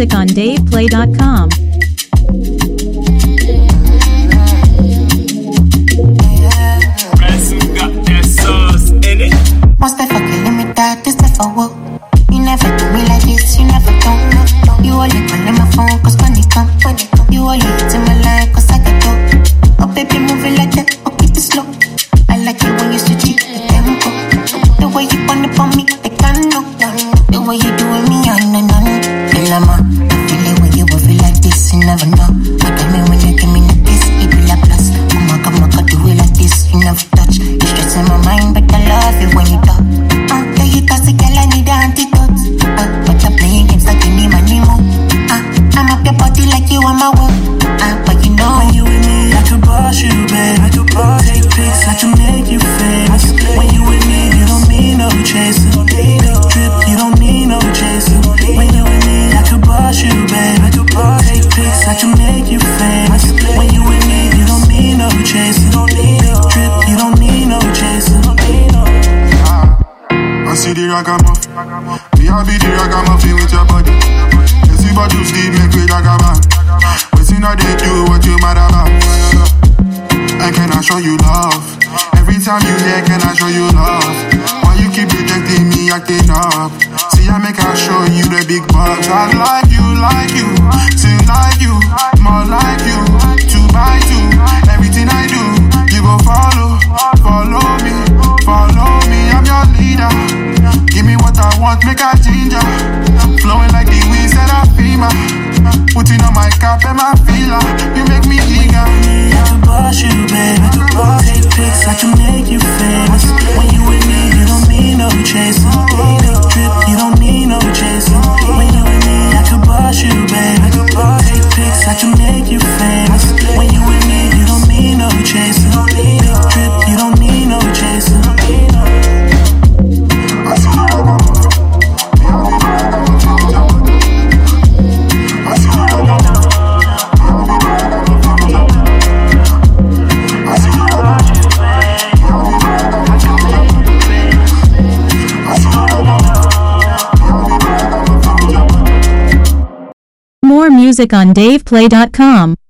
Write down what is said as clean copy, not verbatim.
music on DavePlay.com. Must I fucking limit that? This never work. You never do me like this, you never don't know. You only calling my phone cause money come. You only hitting my line cause I got dope. Oh baby move it like that, oh keep it slow. I like it when you switch it, the tempo. The way you burn it on me, I can't know. The way you doing me, I know. Dilema, I feel it when you move it like this, you never know. I got me when you give me the kiss, it be like plus. Oh my god, do it like this, you never touch. You stress in my mind, but I love it when you talk. Yeah, you toxic, girl, I need an antidote. But you're playing games like you need my Nemo. I'm up your body like you want my work. But you know when you with me, I could boss you, babe. I could boss take pics, I can make you famous. When you with me, you don't need no chaser. Big drip, you don't need no chaser. When you with me, I could boss you, babe. I could boss take pics, I can make you famous. When you with me, you don't need no chaser. Big drip, you don't need no chaser. I see the ragamuff. Me I be the ragamuffin with your body. You see but you sleep make me ragamuff. But see now they do what you mad about. And can I show you love? Every time you hear can I show you love? Why you keep rejecting me acting up? See I make I show you the big bucks. I like you, still like you, more like you, 2x2. Everything I do, you go follow me, I'm your leader. Give me what I want, make a ginger. Flowing like the winds that I feel. Putting on my cap and my feeler. You make me eager. I could boss you, babe. I could boss take pics, I can make you famous. When you with me, you don't need no chaser. Big drip, you don't need no chaser. When you with me, I could boss you, babe. I could boss take pics, I can make you famous. When you with me, you don't need no chaser. Big drip, you don't need no chaser. I see you ragamuff. Me I be the ragamuffin with your body. I see you ragamuff. Me I be the ragamuffin with your body. I see you ragamuff. Me I be the ragamuffin with your body. I see you ragamuff. Me I be the ragamuffin with your body. More music on DavePlay.com.